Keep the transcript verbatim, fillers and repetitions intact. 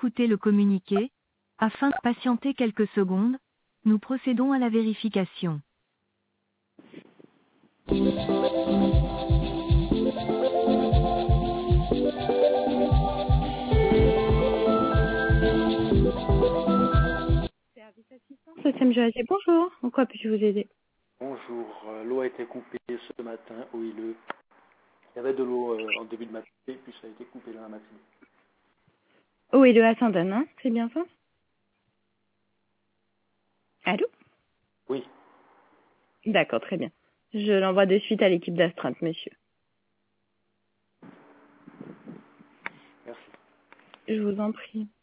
écouter le communiqué. Afin de patienter quelques secondes, nous procédons à la vérification. Service assistance, le S M G A G, bonjour. En quoi puis-je vous aider? Bonjour, euh, l'eau a été coupée ce matin au Hilleux. Il y avait de l'eau euh, en début de matinée, puis ça a été coupé dans la matinée. Oui, de Saint-Denis, hein, c'est bien ça? Allô? Oui, D'accord, très bien. Je l'envoie de suite à l'équipe d'astreinte, monsieur. merci. Je vous en prie.